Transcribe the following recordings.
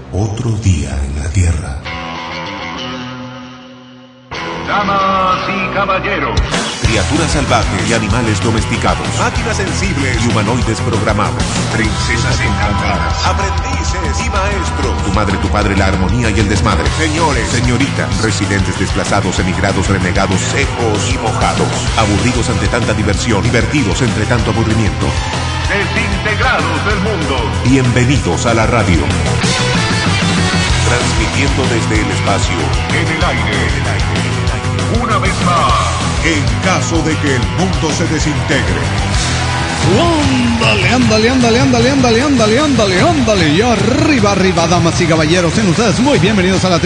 Otro día en la Tierra. Damas y caballeros, Criaturas salvajes y animales domesticados, máquinas sensibles y humanoides programados, princesas encantadas, aprendices y maestros, tu madre, tu padre, la armonía y el desmadre, señores, señoritas, residentes desplazados, emigrados, renegados, secos y mojados, aburridos ante tanta diversión, divertidos entre tanto aburrimiento, desintegrados del mundo. bienvenidos a la radio. Transmitiendo desde el espacio, En el aire, una vez más, en caso de que el mundo se desintegre. Ándale. Y arriba, damas y caballeros, sean ustedes muy bienvenidos a la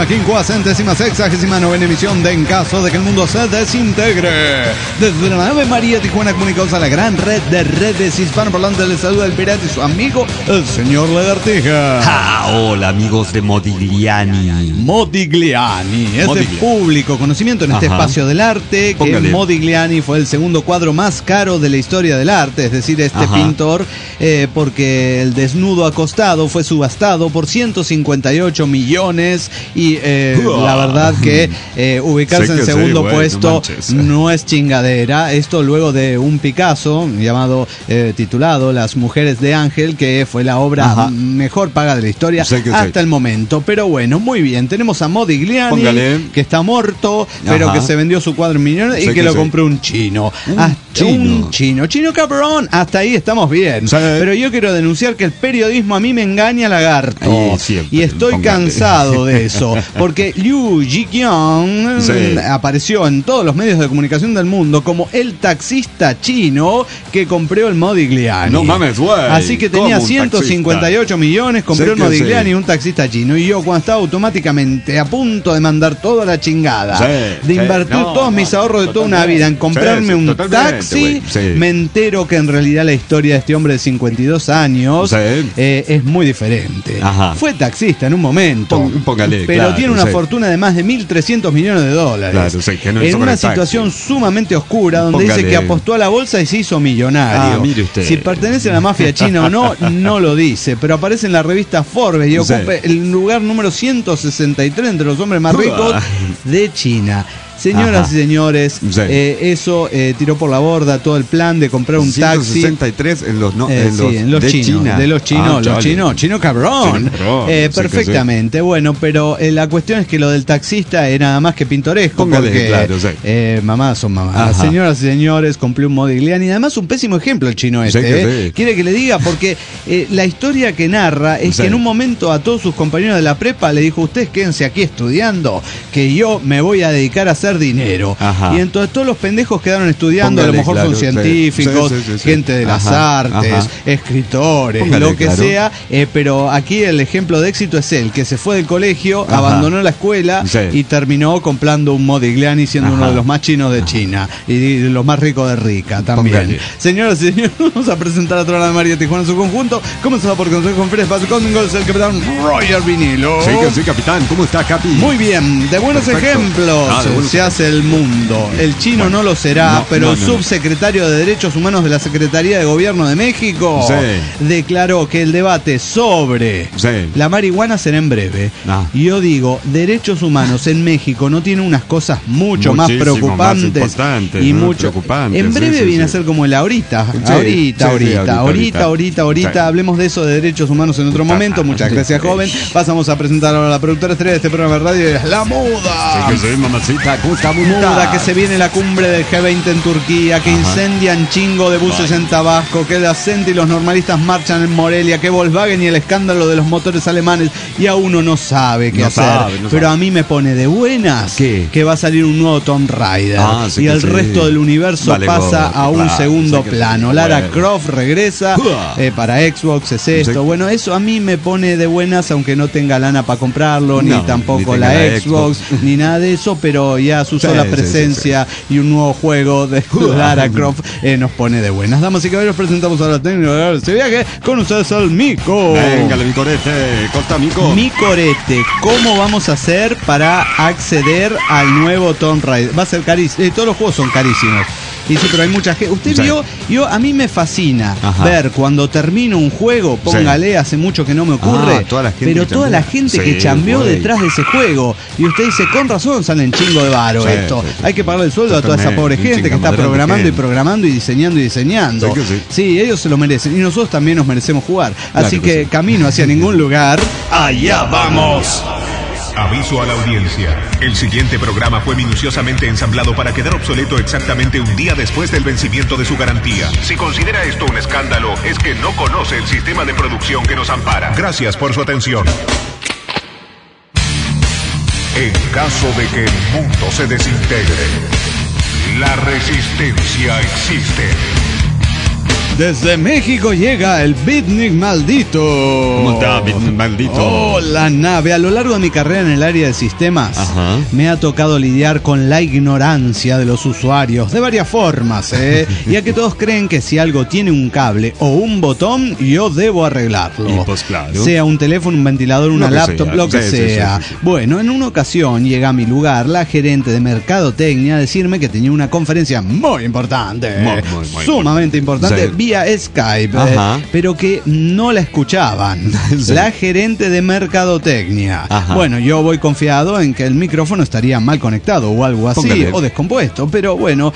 35.569ª emisión de En caso de que el mundo se desintegre. Desde la nave María Tijuana, comunicados a la gran red de redes hispanoparlantes, les saluda el pirata y su amigo, el señor Lagartija. Hola, amigos de Modigliani. Modigliani es de público conocimiento en este espacio del arte que Modigliani fue el segundo cuadro más caro de la historia del arte, es decir, pintor, porque el desnudo acostado fue subastado por 158 millones y la verdad que ubicarse en segundo puesto no es chingadera. Esto luego de un Picasso titulado Las Mujeres de Ángel, que fue la obra mejor paga de la historia hasta el momento. Pero bueno, muy bien, tenemos a Modigliani, que está muerto, pero que se vendió su cuadro en millones y que lo compró un chino. Un chino cabrón, hasta ahí estamos bien. Pero yo quiero denunciar que el periodismo a mí me engaña, lagarto. Y estoy cansado de eso. Porque Liu Jiqiang apareció en todos los medios de comunicación del mundo como el taxista chino que compró el Modigliani. No mames, güey. Así que tenía 158 millones, compró el Modigliani, un taxista chino. Y yo, cuando estaba automáticamente a punto de mandar toda la chingada, de invertir todos mis ahorros de toda una vida en comprarme un taxi, me entero que en realidad la historia de este hombre de 52 años es muy diferente. Fue taxista en un momento, pero tiene una fortuna de más de 1.300 millones de dólares. En una situación sumamente oscura, donde dice que apostó a la bolsa y se hizo millonario. Mire usted. Si pertenece a la mafia china o no, no lo dice, pero aparece en la revista Forbes y ocupa el lugar número 163 entre los hombres más ricos de China. Señoras y señores, eso tiró por la borda todo el plan de comprar un taxi. 163 en los chinos, chino cabrón. Perfectamente. Bueno, pero la cuestión es que lo del taxista era nada más que pintoresco. Mamás son mamás. Señoras y señores, compré un Modigliani. Además, un pésimo ejemplo el chino este. Quiere que le diga, porque la historia que narra es que en un momento a todos sus compañeros de la prepa le dijo: ustedes quédense aquí estudiando, que yo me voy a dedicar a hacer dinero. Y entonces todos los pendejos quedaron estudiando. A lo mejor son científicos, gente de las artes, escritores, lo que sea, pero aquí el ejemplo de éxito es él, que se fue del colegio, abandonó la escuela y terminó comprando un Modigliani, siendo uno de los más chinos de China y de los más ricos de Rica también. Señoras y señores, vamos a presentar a toda la María Tijuana en su conjunto, comenzando por conocer con Fred Espacio Cósmico, el capitán Roger Vinilo. Sí, capitán, ¿cómo está, Capi? Muy bien, de buenos ejemplos se hace el mundo. El chino no lo será, pero el subsecretario de Derechos Humanos de la Secretaría de Gobierno de México declaró que el debate sobre la marihuana será en breve. Y yo digo, derechos humanos en México no tienen unas cosas mucho más preocupantes y mucho preocupantes. En breve viene a ser como el ahorita. Ahorita. Hablemos de eso de derechos humanos en otro momento. Muchas gracias, joven. Pasamos a presentar ahora a la productora estrella de este programa de radio, es La Muda. Mamacita, ¿cómo está? Muda, que se viene la cumbre del G20 en Turquía, que incendian chingo de buses en Tabasco, que la CENTE y los normalistas marchan en Morelia, que Volkswagen y el escándalo de los motores alemanes, y a uno no sabe qué hacer. Pero a mí me pone de buenas que va a salir un nuevo Tomb Raider y el resto del universo pasa a un segundo plano. Lara Croft regresa para Xbox, es esto. Bueno, eso a mí me pone de buenas, aunque no tenga lana para comprarlo, ni tampoco la Xbox, ni nada de eso, pero ya su sola presencia y un nuevo juego de Lara Croft nos pone de buenas. Damas y caballeros, presentamos ahora la técnica de este viaje con ustedes al Mico. Véngale, mi corete, corta Mico. Mi corete, ¿cómo vamos a hacer para acceder al nuevo Tomb Raider? Va a ser carísimo, todos los juegos son carísimos. Y sí, pero hay mucha gente. Usted vio, a mí me fascina ver cuando termino un juego, póngale, hace mucho que no me ocurre, toda la gente que chambeó detrás de ese juego. Y usted dice, con razón salen chingo de varo esto. Hay que pagarle el sueldo a toda esa pobre gente que está programando y programando y diseñando y diseñando. Sí, ellos se lo merecen. Y nosotros también nos merecemos jugar. Así que camino hacia ningún lugar. ¡Allá vamos! Aviso a la audiencia. El siguiente programa fue minuciosamente ensamblado para quedar obsoleto exactamente un día después del vencimiento de su garantía. Si considera esto un escándalo, es que no conoce el sistema de producción que nos ampara. Gracias por su atención. En caso de que el mundo se desintegre, la resistencia existe. Desde México llega el Beatnik maldito. ¿Cómo está, Beatnik maldito? Oh, la nave. A lo largo de mi carrera en el área de sistemas, me ha tocado lidiar con la ignorancia de los usuarios de varias formas, ya que todos creen que si algo tiene un cable o un botón, yo debo arreglarlo. Y pues claro. Sea un teléfono, un ventilador, una laptop, lo que sea. Sí. Bueno, en una ocasión llega a mi lugar la gerente de mercadotecnia a decirme que tenía una conferencia muy importante, muy sumamente importante, vía Skype, pero que no la escuchaban. La gerente de mercadotecnia. Bueno, yo voy confiado en que el micrófono estaría mal conectado o algo así, o descompuesto, pero bueno,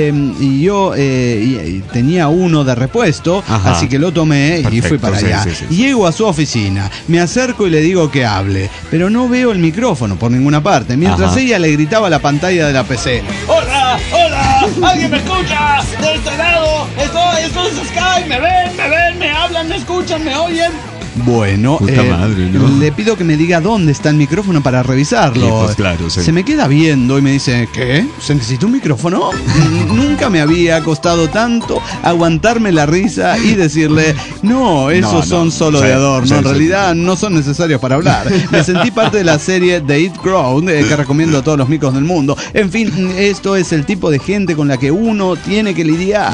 y yo tenía uno de repuesto, así que lo tomé y fui para allá. Llego a su oficina, me acerco y le digo que hable, pero no veo el micrófono por ninguna parte, mientras ella le gritaba a la pantalla de la PC: ¡Hola! ¡Hola! ¿Alguien me escucha? ¡De este lado! ¡Esto es Skype! ¿Me ven? ¿Me hablan? ¿Me escuchan? ¿Me oyen? Bueno, madre, ¿no? Le pido que me diga dónde está el micrófono para revisarlo. Pues claro, se me queda viendo y me dice: ¿qué? ¿Se necesita un micrófono? Nunca me había costado tanto aguantarme la risa y decirle: no, esos son solo de adorno, en realidad no son necesarios para hablar. Me sentí parte de la serie The It Crowd, que recomiendo a todos los micos del mundo. En fin, esto es el tipo de gente con la que uno tiene que lidiar.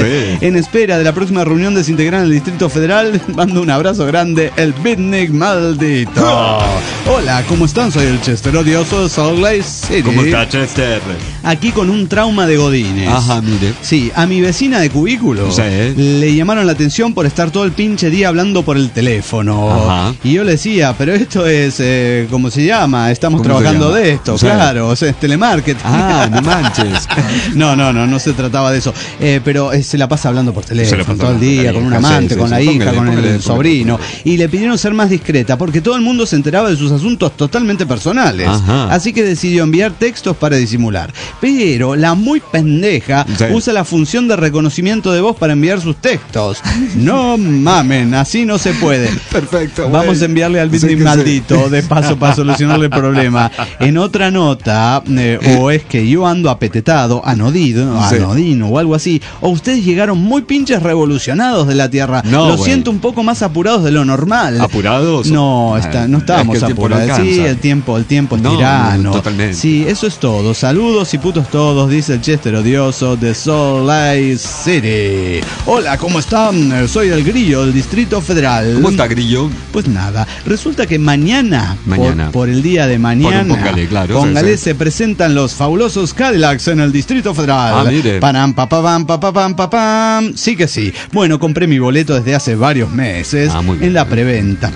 En espera de la próxima reunión desintegrada en el Distrito Federal, mando un abrazo grande. El Beatnik maldito. Hola, ¿cómo están? Soy el Chester odioso de Salt Lake City. ¿Cómo está, Chester? Aquí con un trauma de godines. Mire. Sí, a mi vecina de cubículo le llamaron la atención por estar todo el pinche día hablando por el teléfono. Y yo le decía, pero esto es, ¿cómo se llama? Estamos trabajando de esto, claro, o sea, es telemarketing. No manches. No se trataba de eso. Pero se la pasa hablando por teléfono todo el día, con un amante, con la hija, con el sobrino. Y le pidieron ser más discreta porque todo el mundo se enteraba de sus asuntos totalmente personales. Así que decidió enviar textos para disimular. Pero la muy pendeja usa la función de reconocimiento de voz para enviar sus textos. No mamen, así no se puede. Perfecto. Vamos a enviarle al Beatnik maldito de paso para solucionarle el problema. En otra nota, o es que yo ando apetetado, anodino o algo así, o ustedes llegaron muy pinches revolucionados de la Tierra. Lo siento un poco más apurados de lo normal. ¿Apurados? No, no estábamos apurados. Sí, el tiempo es tirano. Totalmente. Sí, eso es todo. Saludos y putos todos, dice el Chester odioso de Salt Lake City. Hola, ¿cómo están? Soy el Grillo del Distrito Federal. ¿Cómo está, Grillo? Pues nada, resulta que mañana. Por el día de mañana, póngale, se presentan los fabulosos Cadillacs en el Distrito Federal. Mire. Param, papam. Sí que sí. Bueno, compré mi boleto desde hace varios meses en la preventa,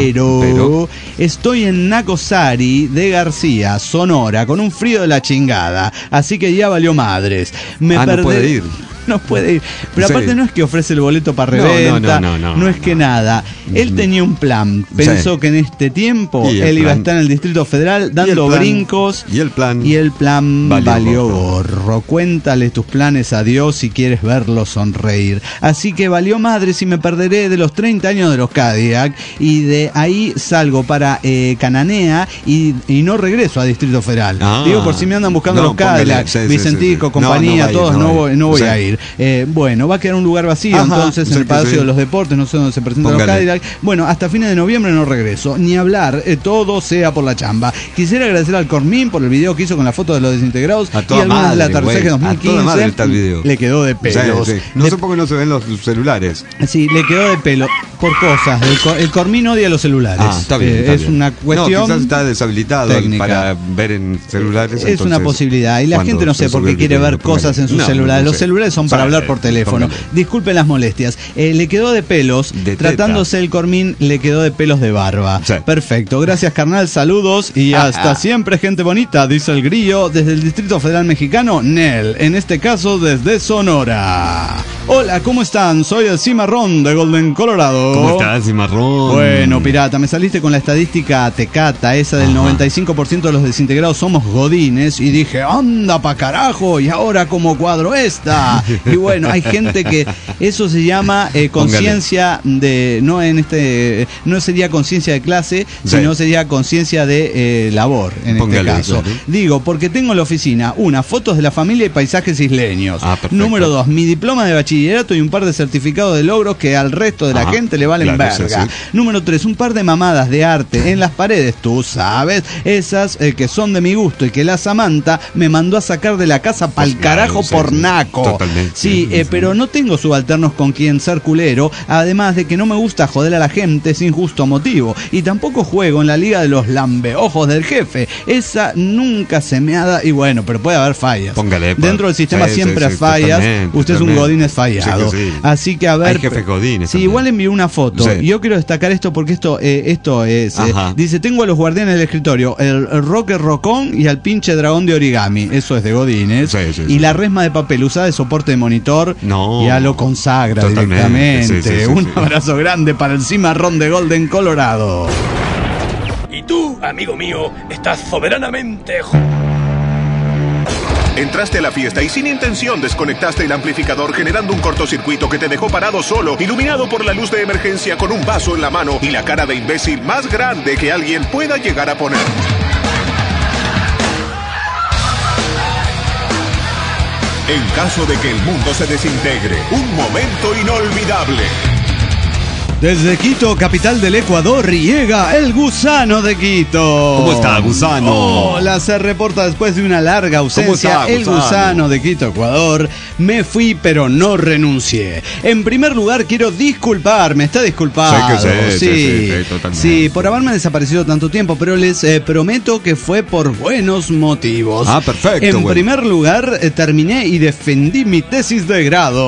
pero estoy en Nacosari de García, Sonora, con un frío de la chingada, así que ya valió madres. No puede ir. No puede ir. Pero aparte no es que ofrece el boleto para reventa, no es que nada. Él tenía un plan. Pensó que en este tiempo él iba a estar en el Distrito Federal dando brincos. Y el plan valió gorro. Cuéntale tus planes a Dios si quieres verlo sonreír. Así que valió madre si me perderé de los 30 años de los Cadillac. Y de ahí salgo para Cananea y no regreso a Distrito Federal. Digo, por si me andan buscando los Cadillac, Vicentico, compañía, todos, no voy a ir. Bueno, va a quedar un lugar vacío entonces en el Palacio de los Deportes, no sé dónde se presentan los Cadillac. Bueno, hasta fines de noviembre no regreso, ni hablar, todo sea por la chamba. Quisiera agradecer al Cormín por el video que hizo con la foto de los desintegrados y algunas de la Aterrizaje 2015. Le quedó de pelos. Sí. No sé por qué no se ven los celulares. Sí, le quedó de pelo por cosas. El Cormín odia los celulares. Está bien. Es una cuestión. No, quizás está deshabilitado técnica para ver en celulares. Es una posibilidad. Y la gente no sé por qué quiere ver cosas en sus celulares. Los celulares son para hablar por teléfono. Disculpen las molestias. Le quedó de pelos. Tratándose el Cormín, le quedó de pelos de barba. Sí. Perfecto. Gracias, carnal. Saludos y hasta siempre, gente bonita, dice el Grillo desde el Distrito Federal Mexicano, Nel. En este caso, desde Sonora. Hola, ¿cómo están? Soy el Cimarrón de Golden, Colorado. ¿Cómo estás, Cimarrón? Bueno, pirata, me saliste con la estadística tecata, esa del 95% de los desintegrados somos godines, y dije, anda pa' carajo, y ahora como cuadro esta. Y bueno, hay gente que eso se llama conciencia de, no sería conciencia de clase, sino sería conciencia de labor, en este caso. Digo, porque tengo en la oficina, fotos de la familia y paisajes isleños. Número 2, mi diploma de bachillerato y un par de certificados de logros que al resto de la gente le valen verga. Número 3, un par de mamadas de arte en las paredes, tú sabes, esas que son de mi gusto y que la Samantha me mandó a sacar de la casa pa'l carajo por naco. Totalmente. Sí, pero no tengo subalternos con quien ser culero, además de que no me gusta joder a la gente sin justo motivo, y tampoco juego en la liga de los lambeojos del jefe, esa nunca se me ha dado, y bueno, pero puede haber fallas. Dentro del sistema siempre hay fallas, usted es un godín fallado. Así que a ver, hay jefes godines. Sí, igual envió una foto. Yo quiero destacar esto porque esto es. Dice, tengo a los guardianes del escritorio, el Roque Rocón y al pinche dragón de origami. Eso es de godines. Y la resma de papel usada de soporte de monitor. Ya lo consagra directamente. Un abrazo grande para el Cimarrón de Golden, Colorado. Y tú, amigo mío, estás soberanamente... Entraste a la fiesta y sin intención desconectaste el amplificador, generando un cortocircuito que te dejó parado solo, iluminado por la luz de emergencia, con un vaso en la mano y la cara de imbécil más grande que alguien pueda llegar a poner. En caso de que el mundo se desintegre, un momento inolvidable. Desde Quito, capital del Ecuador, llega el Gusano de Quito. ¿Cómo está, Gusano? Hola, se reporta después de una larga ausencia. El Gusano de Quito, Ecuador. Me fui, pero no renuncié. En primer lugar, quiero disculparme. Está disculpado. Sí, totalmente. Sí, por haberme desaparecido tanto tiempo, pero les prometo que fue por buenos motivos. Perfecto. En primer lugar, terminé y defendí mi tesis de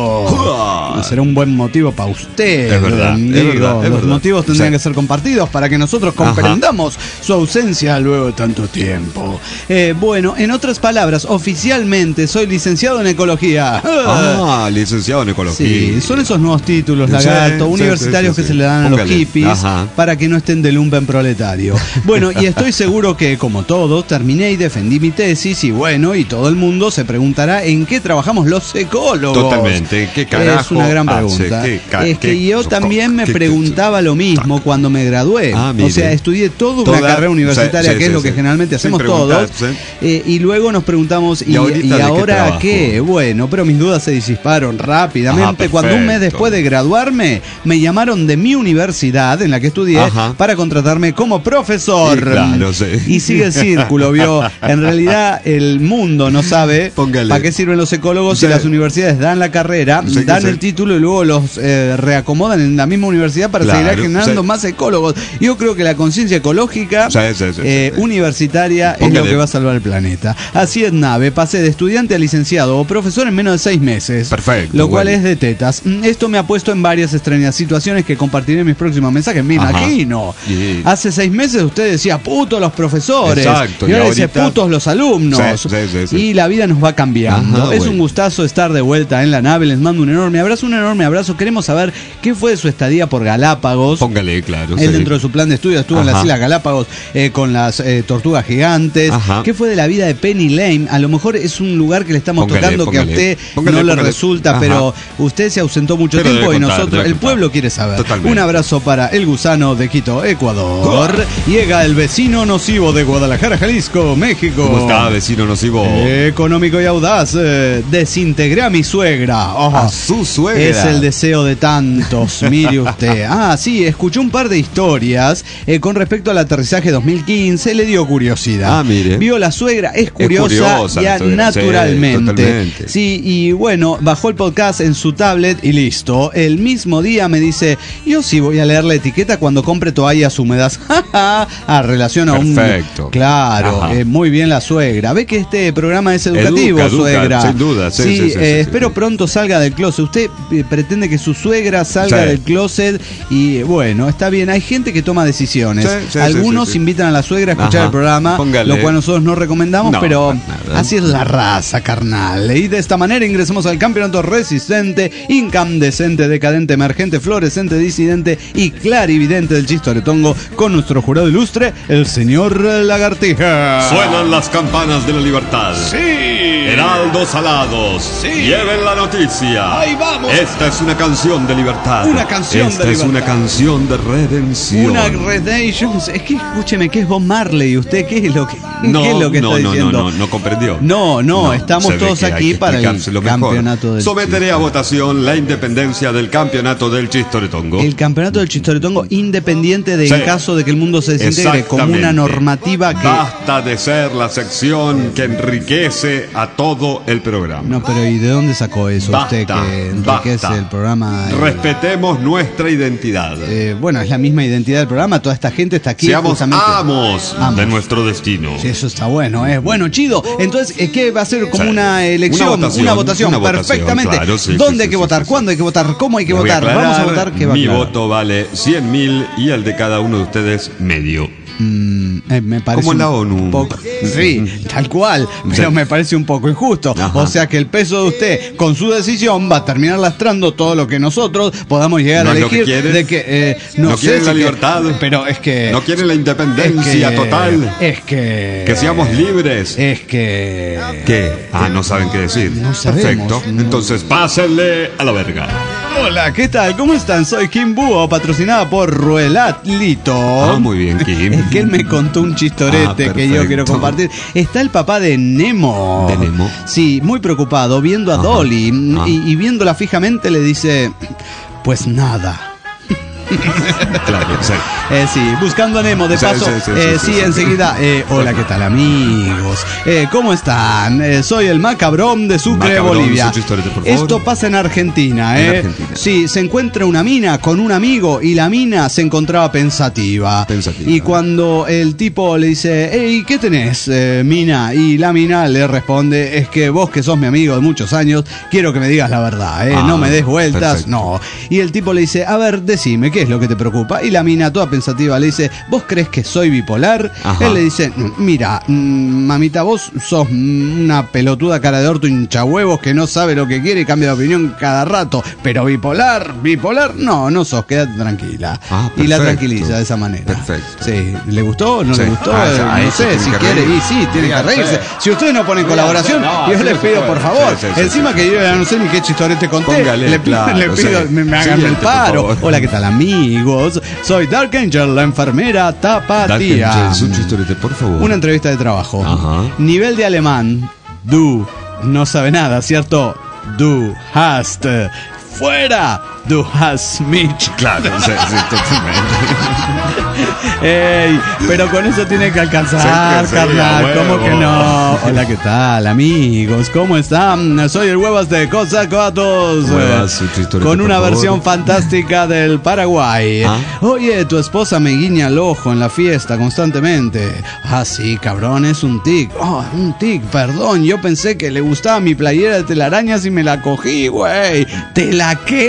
grado. Será un buen motivo para usted. Es verdad. Los motivos tendrían que ser compartidos para que nosotros comprendamos su ausencia luego de tanto tiempo. Bueno, en otras palabras, oficialmente soy licenciado en ecología. Licenciado en ecología. Sí, son esos nuevos títulos, lagarto, universitarios que se le dan a los hippies para que no estén de lumpen proletario. Bueno, y estoy seguro que, como todos, terminé y defendí mi tesis, y bueno, y todo el mundo se preguntará en qué trabajamos los ecólogos. Totalmente. ¿Qué carajo? Es una gran pregunta. Es que yo también me preguntaba lo mismo cuando me gradué. O sea, estudié toda una carrera universitaria, que es lo que generalmente hacemos todos. Y luego nos preguntamos, ¿y ahora qué? Bueno, pero mis dudas se disiparon rápidamente cuando un mes después de graduarme me llamaron de mi universidad en la que estudié para contratarme como profesor. Y sigue el círculo, ¿vio? En realidad el mundo no sabe para qué sirven los ecólogos si las universidades dan la carrera, dan el título y luego los reacomodan en la misma universidad para seguir generando más ecólogos. Yo creo que la conciencia ecológica universitaria es lo que va a salvar el planeta. Así es, Nave, pasé de estudiante a licenciado o profesor en menos de 6 meses. Perfecto. Lo cual es de tetas. Esto me ha puesto en varias extrañas situaciones que compartiré en mis próximos mensajes. Me imagino. Hace 6 meses usted decía putos los profesores. Exacto. Y ahora dice putos los alumnos. Y la vida nos va cambiando. Es un gustazo estar de vuelta en la nave. Les mando un enorme abrazo. Queremos saber qué fue de su estadía por Galápagos. Póngale, claro. Él dentro de su plan de estudio estuvo en las Islas Galápagos con las tortugas gigantes. ¿Qué fue de la vida de Penny Lane? A lo mejor es un lugar que le estamos tocando que a usted no le resulta, pero usted se ausentó mucho tiempo y nosotros, el pueblo quiere saber. Totalmente. Un abrazo para el gusano de Quito, Ecuador. Llega el vecino nocivo de Guadalajara, Jalisco, México. ¿Cómo está, vecino nocivo? Económico y audaz. Desintegré a mi suegra. A su suegra. Es el deseo de tantos, mire usted. Sí, escuchó un par de historias con respecto al aterrizaje 2015, le dio curiosidad. Mire. Vio la suegra, es curiosa ya naturalmente. Sí, y bueno, bajó el podcast en su tablet y listo. El mismo día me dice, yo sí voy a leer la etiqueta cuando compre toallas húmedas. Relaciona un... Perfecto. Claro, muy bien la suegra. Ve que este programa es educativo, suegra. Sin duda, sí, espero pronto salga del closet. Usted pretende que su suegra salga del closet y bueno, está bien. Hay gente que toma decisiones. Algunos invitan a la suegra a escuchar el programa, lo cual nosotros no recomendamos, pero así es la raza, carnal. Y de esta manera ingresamos al campeonato resistente, incandescente, decadente, emergente, fluorescente, disidente y clarividente del Chistoretongo con nuestro jurado ilustre, el señor Lagartija. Suenan las campanas de la libertad. Sí. Heraldos alados. Sí. Lleven la noticia. Ahí vamos. Esta es una canción de libertad. Una canción de libertad. Esta es una canción de redención. Una redemption. Es que escúcheme, ¿qué es Bob Marley? ¿Usted qué es lo que, ¿qué es lo que está diciendo? No comprendió. No, estamos todos aquí para el campeonato del Someteré a votación la independencia del campeonato del Chistoretongo. El campeonato del Chistoretongo independiente de en caso de que el mundo se desintegre, como una normativa que... Basta de ser la sección que enriquece a todo el programa. No, pero ¿y de dónde sacó eso usted que enriquece el programa? Respetemos nuestra identidad. Bueno, es la misma identidad del programa. Toda esta gente está aquí. Seamos amos de nuestro destino. Sí, eso está bueno. Bueno, chido. Entonces, ¿qué va a ser como una elección? Una votación. Perfectamente. Claro, ¿Dónde hay que votar? ¿Cuándo hay que votar? ¿Cómo hay que votar? Vamos a votar. ¿Qué va a Mi voto vale 100.000 y el de cada uno de ustedes medio. Me parece como la ONU. Poco, sí, tal cual, pero me parece un poco injusto. O sea que el peso de usted con su decisión va a terminar lastrando todo lo que nosotros podamos llegar a elegir. De que no quieren la libertad, pero es que no quieren la independencia total. Es que seamos libres. Es que ¿qué? No saben qué decir. No sabemos. Perfecto. Entonces pásenle a la verga. Hola, ¿qué tal? ¿Cómo están? Soy Kim Búho, patrocinada por Ruelatlito. Muy bien, Kim. Es que él me contó un chistorete que yo quiero compartir. Está el papá de Nemo. ¿De Nemo? Sí, muy preocupado, viendo a Dolly y viéndola fijamente le dice, pues nada. Claro, sí, buscando a Nemo, de paso. Sí, enseguida. Hola, ¿qué tal, amigos? ¿Cómo están? Soy el Macabrón de Sucre, Bolivia. Esto pasa en Argentina, Sí, se encuentra una mina con un amigo y la mina se encontraba pensativa. Y cuando el tipo le dice, hey, ¿qué tenés, mina? Y la mina le responde, es que vos que sos mi amigo de muchos años, quiero que me digas la verdad, no me des vueltas, perfecto. No. Y el tipo le dice, a ver, decime, ¿qué es lo que te preocupa? Y la mina toda pensativa le dice, ¿vos crees que soy bipolar? Él le dice, mira, mamita, vos sos una pelotuda cara de orto hinchahuevos que no sabe lo que quiere y cambia de opinión cada rato, pero bipolar, no sos, quédate tranquila. Y la tranquiliza de esa manera. Perfecto. Sí, ¿le gustó? ¿No le gustó? No sé, si quiere, y sí, tiene que reírse. Si ustedes no ponen colaboración, yo les pido, por favor, encima que yo ya no sé ni qué chistorete conté, le pido, me hagan el paro. Hola, ¿qué tal, amigos? Soy Dark Angel, la enfermera tapatía. Dark Angel, un chistorete, por favor. Una entrevista de trabajo. Nivel de alemán. Du no sabe nada, ¿cierto? Du hast. Fuera. Du hast mich. Claro, sí, totalmente. Ey, pero con eso tiene que alcanzar, carnal. ¿Cómo que no? Hola, ¿qué tal, amigos? ¿Cómo están? Soy el Huevas de Cozacoatos. Con una versión fantástica del Paraguay. Oye, tu esposa me guiña el ojo en la fiesta constantemente. Sí, cabrón, es un tic. Un tic, perdón. Yo pensé que le gustaba mi playera de telarañas y me la cogí, güey. ¿Te la qué?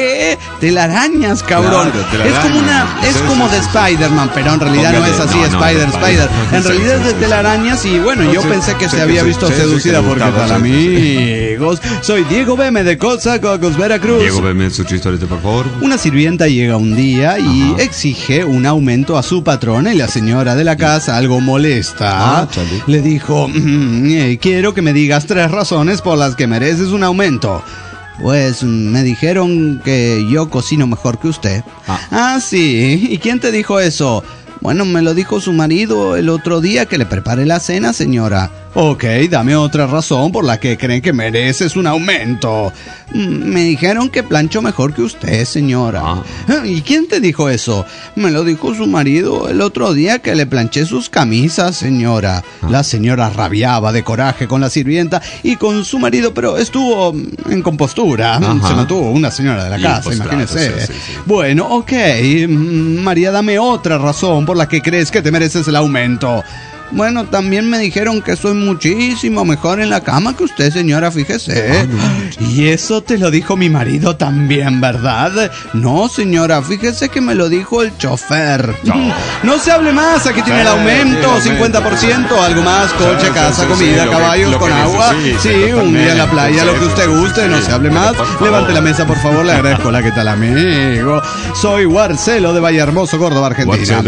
telarañas, cabrón. Claro, telarañas. Es como de Spider-Man, pero en realidad no es así, Spider. En realidad es de telarañas y bueno, yo pensé que se había visto seducida porque tal, amigos. Soy Diego BM de Coatzacoalcos, Veracruz. Diego BM, su chistorete, por favor. Una sirvienta llega un día y exige un aumento a su patrona y la señora de la casa, algo molesta, le dijo, quiero que me digas 3 razones por las que mereces un aumento. Pues me dijeron que yo cocino mejor que usted. Ah, sí. ¿Y quién te dijo eso? Bueno, me lo dijo su marido el otro día que le preparé la cena, señora. Ok, dame otra razón por la que creen que mereces un aumento. Me dijeron que plancho mejor que usted, señora. ¿Y quién te dijo eso? Me lo dijo su marido el otro día que le planché sus camisas, señora. La señora rabiaba de coraje con la sirvienta y con su marido, pero estuvo en compostura. Se mantuvo una señora de la casa, pues imagínese. Claro, sí. Bueno, ok, María, dame otra razón por la que crees que te mereces el aumento. Bueno, también me dijeron que soy muchísimo mejor en la cama que usted, señora, fíjese. Y eso te lo dijo mi marido también, ¿verdad? No, señora, fíjese que me lo dijo el chofer. No se hable más, aquí tiene el aumento, 50%, algo más, coche, casa, comida, caballos con agua. Sí, un día en la playa, lo que usted guste, no se hable más. Levante la mesa, por favor, le agradezco. Hola, ¿qué tal, amigo? Soy Marcelo de Vallehermoso, Córdoba, Argentina.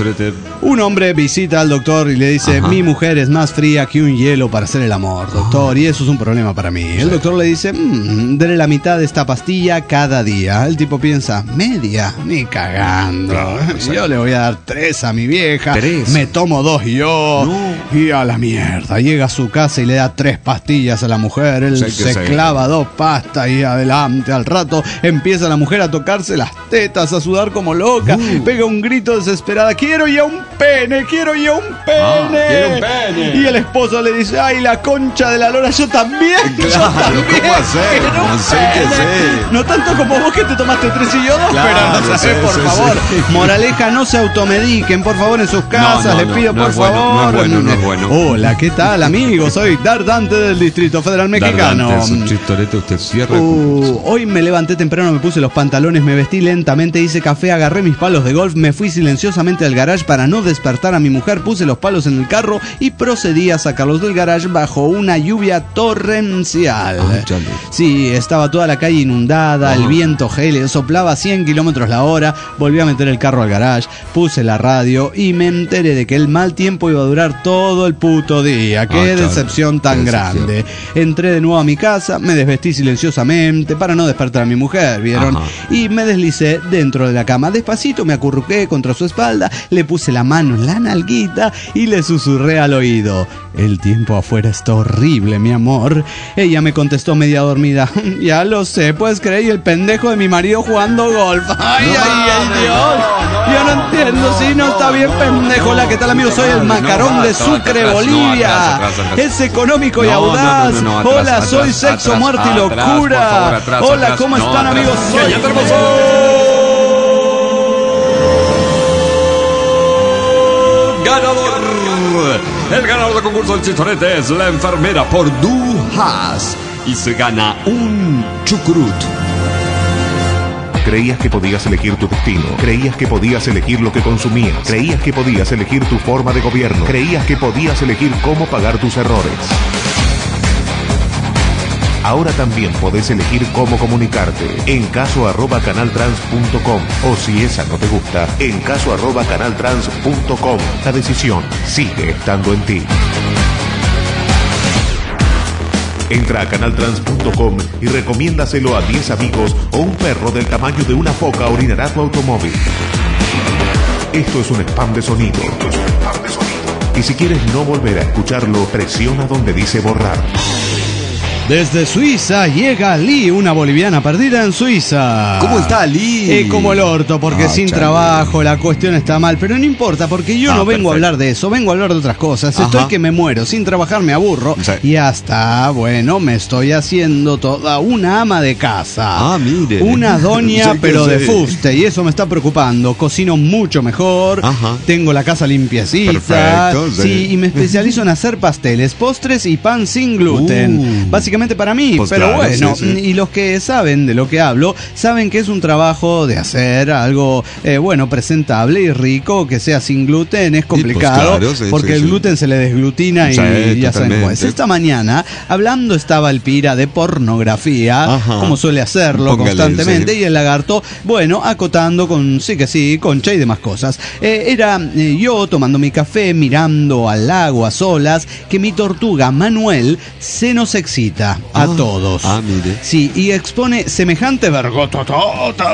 Un hombre visita al doctor y le dice, mi mujer es más fría que un hielo para hacer el amor, doctor, y eso es un problema para mí. El doctor le dice, dele la mitad de esta pastilla cada día. El tipo piensa, media, ni cagando. Yo le voy a dar 3 a mi vieja, me tomo 2 yo, y a la mierda. Llega a su casa y le da 3 pastillas a la mujer. Él se clava 2 pastas y adelante. Al rato empieza la mujer a tocarse las tetas, a sudar como loca, pega un grito desesperada, quiero ya un pene, quiero ya un pene. Y el esposo le dice, ay, la concha de la lora, yo también. Claro, ¿cómo hacer? No sé qué sé. No tanto como vos que te tomaste 3 y yo 2, pero no sé, por favor. Moraleja, no se automediquen, por favor, en sus casas, les pido, por favor. No es bueno. Hola, ¿qué tal, amigo? Soy Dardante del Distrito Federal Mexicano. Dardante, es un chistorete, usted cierra. Hoy me levanté temprano, me puse los pantalones, me vestí lentamente, hice café, agarré mis palos de golf, me fui silenciosamente al garage para no despertar a mi mujer, puse los palos en el carro y procedí a sacarlos del garage bajo una lluvia torrencial. Sí, estaba toda la calle inundada, el viento gélido soplaba a 100 kilómetros la hora. Volví a meter el carro al garage, puse la radio y me enteré de que el mal tiempo iba a durar todo el puto día. Qué decepción tan grande. Entré de nuevo a mi casa, me desvestí silenciosamente para no despertar a mi mujer, ¿vieron? Y me deslicé dentro de la cama. Despacito me acurruqué contra su espalda, le puse la mano en la nalguita y le susurré al oído, el tiempo afuera está horrible, mi amor. Ella me contestó media dormida, ya lo sé, puedes creer, y el pendejo de mi marido jugando golf. Ay, Dios. Yo no entiendo, si no está bien, pendejo. Hola, ¿qué tal, amigo? Soy el Macarón de Sucre, Bolivia. Es económico y audaz. Hola, soy Sexo, Muerte y Locura. Hola, ¿cómo están, amigos? Soy el ganador del concurso del chistorete es la enfermera por Dujas y se gana un chucrut. Creías que podías elegir tu destino, creías que podías elegir lo que consumías, creías que podías elegir tu forma de gobierno, creías que podías elegir cómo pagar tus errores. Ahora también podés elegir cómo comunicarte en caso@canaltrans.com o si esa no te gusta, en caso@canaltrans.com. La decisión sigue estando en ti. Entra a canaltrans.com y recomiéndaselo a 10 amigos o un perro del tamaño de una foca orinará tu automóvil. Esto es un spam de sonido. Y si quieres no volver a escucharlo, presiona donde dice borrar. Desde Suiza llega Lee, una boliviana perdida en Suiza. ¿Cómo está Lee? Como el orto, porque sin trabajo la cuestión está mal. Pero no importa, porque yo no vengo a hablar de eso, vengo a hablar de otras cosas. Estoy que me muero, sin trabajar me aburro. Y hasta, bueno, me estoy haciendo toda una ama de casa. Mire. Una doña, pero de fuste. Y eso me está preocupando. Cocino mucho mejor. Tengo la casa limpiecita. Perfecto. Sí, y me especializo en hacer pasteles, postres y pan sin gluten. Básicamente específicamente para mí, pues pero claro, bueno, sí, sí. y los que saben de lo que hablo, saben que es un trabajo de hacer algo, presentable y rico, que sea sin gluten, es complicado, pues claro, sí, porque el gluten se le desglutina y ya saben pues. Esta mañana, hablando estaba el Pira de pornografía, como suele hacerlo constantemente, y el lagarto, acotando con concha y demás cosas. Era yo tomando mi café, mirando al lago a solas, que mi tortuga Manuel se nos excita a todos. Mire. Sí, y expone semejante vergototota,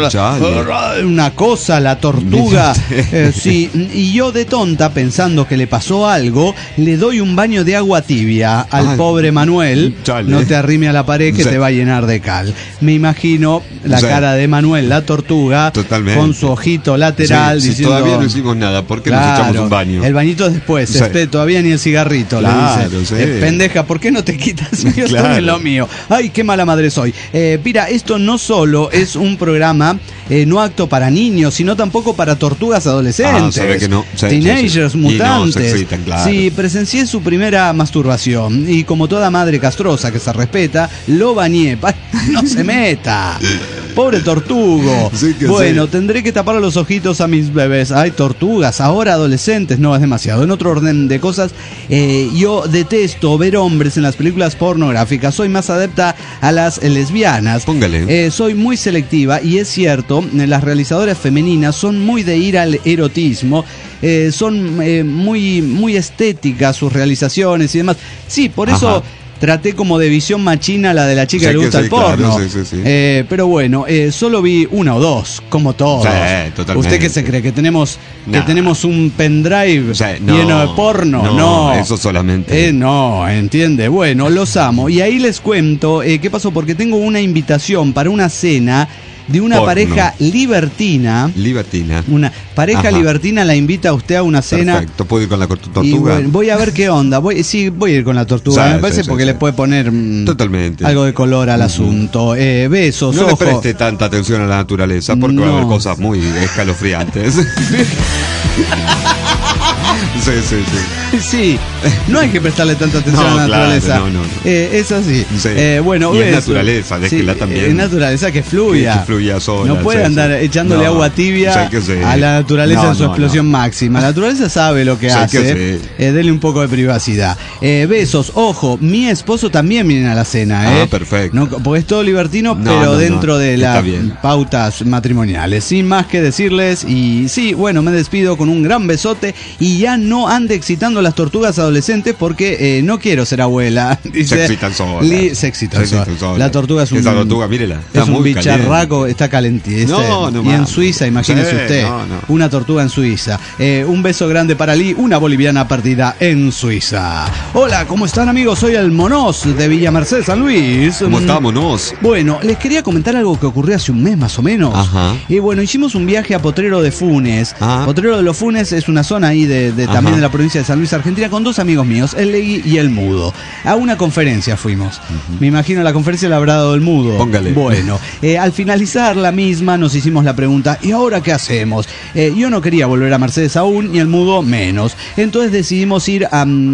una cosa, la tortuga. Sí, y yo de tonta, pensando que le pasó algo, le doy un baño de agua tibia al pobre Manuel. Chale. No te arrime a la pared que te va a llenar de cal. Me imagino la cara de Manuel, la tortuga, totalmente, con su ojito lateral, diciendo, todavía no hicimos nada, ¿por qué nos echamos un baño? El bañito después, todavía ni el cigarrito, le dice. Pendeja, ¿por qué no te quitas? Yo estoy en lo mío. Ay, qué mala madre soy. Mira, esto no solo es un programa no apto para niños, sino tampoco para tortugas adolescentes. Sabe que no. Teenagers, mutantes. Y no se excitan, claro. Sí, presencié su primera masturbación y como toda madre castrosa que se respeta, lo bañé. No se meta. Pobre tortugo. Tendré que tapar los ojitos a mis bebés. Ay, tortugas, ahora adolescentes, no, es demasiado. En otro orden de cosas, yo detesto ver hombres en las películas pornográficas. Soy más adepta a las lesbianas. Póngale. Soy muy selectiva y es cierto, las realizadoras femeninas son muy de ir al erotismo. Son muy estéticas sus realizaciones y demás. Sí, por eso traté como de visión machina la de la chica que le gusta el porno. Claro, sí. Pero solo vi una o dos, como todos. ¿Usted qué se cree? ¿Que tenemos un pendrive lleno de porno? No, eso solamente. No, entiende. Bueno, los amo. Y ahí les cuento qué pasó, porque tengo una invitación para una cena de una pareja libertina. Una pareja libertina la invita a usted a una cena. Perfecto, ¿puedo ir con la tortuga? Y voy a ver qué onda. Voy a ir con la tortuga, me parece, porque le puede poner algo de color al asunto. Besos, no le preste tanta atención a la naturaleza, porque va a haber cosas muy escalofriantes. Sí, no hay que prestarle tanta atención a la naturaleza. Es así. Y es naturaleza, déjela también. Es naturaleza que fluya. Que fluya sola. No puede andar echándole agua tibia a la naturaleza en su explosión máxima. La naturaleza sabe lo que hace. Dele un poco de privacidad. Besos. Ojo, mi esposo también viene a la cena. Perfecto. No, porque es todo libertino, pero dentro de las pautas matrimoniales. Sin más que decirles. Y sí, me despido con un gran besote. Y ya no ande excitando a las tortugas adolescentes, porque no quiero ser abuela. Dice, se excitan solas. La tortuga es esa tortuga, mírela, es un bicharraco, está calentita. Y en Suiza, imagínese usted, una tortuga en Suiza. Un beso grande para Lee, una boliviana perdida en Suiza. Hola, ¿cómo están, amigos? Soy el Monos de Villa Merced, San Luis. ¿Cómo está, Monos? Bueno, les quería comentar algo que ocurrió hace un mes más o menos. Hicimos un viaje a Potrero de Funes. Potrero de los Funes es una zona ahí también de la provincia de San Luis, Argentina, con dos amigos míos, el Legui y el Mudo. A una conferencia fuimos. Me imagino la conferencia la habrá dado el Mudo. Póngale. Bueno, al finalizar la misma nos hicimos la pregunta, ¿y ahora qué hacemos? Yo no quería volver a Mercedes aún, y el Mudo menos. Entonces decidimos ir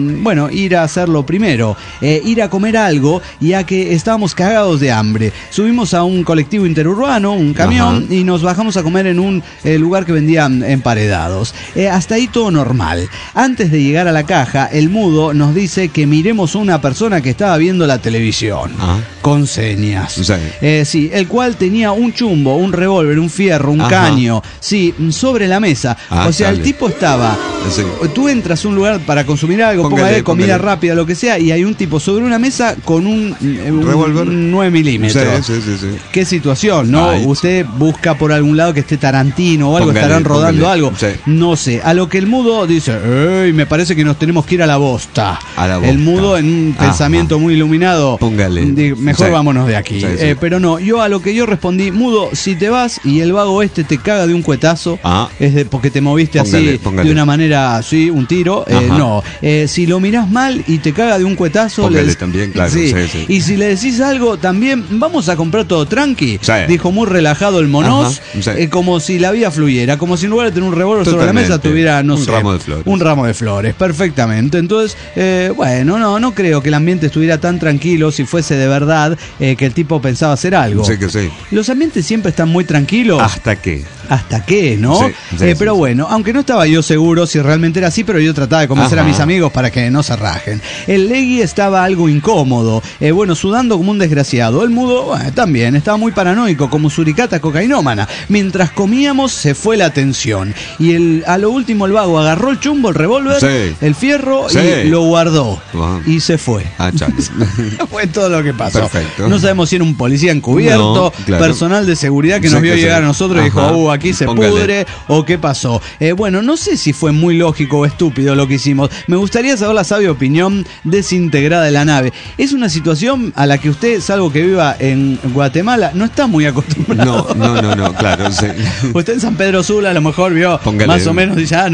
a hacerlo primero, ir a comer algo, ya que estábamos cagados de hambre. Subimos a un colectivo interurbano, un camión, y nos bajamos a comer en un lugar que vendían emparedados. Hasta ahí todo normal. Antes de llegar a la caja, el Mudo nos dice que miremos a una persona que estaba viendo la televisión con señas. Sí, el cual tenía un chumbo, un revólver, un fierro, un caño, sobre la mesa. O sea, el tipo estaba. Tú entras a un lugar para consumir algo, póngale comida rápida, lo que sea, y hay un tipo sobre una mesa con un revólver 9 milímetros. Qué situación, ¿no? Usted busca por algún lado que esté Tarantino o algo, estarán rodando algo. No sé. A lo que el Mudo dice, me parece que nos tenemos que ir a la bosta. El Mudo, en un pensamiento muy iluminado, mejor vámonos de aquí. Pero no, a lo que yo respondí, Mudo, si te vas y el vago te caga de un cuetazo, es porque te moviste así de una manera, un tiro, no. Si lo mirás mal y te caga de un cuetazo, también, claro. Y si le decís algo, también vamos a comprar todo tranqui. Dijo muy relajado el Monos, como si la vida fluyera, como si en lugar de tener un revólver sobre la mesa tuviera, no sé, un ramo de flores. perfectamente. Entonces, bueno, no creo que el ambiente estuviera tan tranquilo si fuese de verdad que el tipo pensaba hacer algo. Sí, que sí. Los ambientes siempre están muy tranquilos. ¿Hasta qué? ¿Hasta qué, no? Sí, pero bueno, aunque no estaba yo seguro si realmente era así, pero yo trataba de convencer a mis amigos para que no se rajen. El Legui estaba algo incómodo, bueno, sudando como un desgraciado. El Mudo, bueno, también estaba muy paranoico, como suricata cocainómana. Mientras comíamos se fue la tensión. Y a lo último el vago agarró el chumbo, el revólver, el fierro y lo guardó. Y se fue. Fue todo lo que pasó. Perfecto. No sabemos si era un policía encubierto, personal de seguridad que nos vio llegar a nosotros y dijo, aquí se pudre, o qué pasó. Bueno, no sé si fue muy lógico o estúpido lo que hicimos. Me gustaría saber la sabia opinión desintegrada de la nave. Es una situación a la que usted, salvo que viva en Guatemala, no está muy acostumbrado. No, claro, sí. Usted en San Pedro Sula a lo mejor vio más o menos, dice,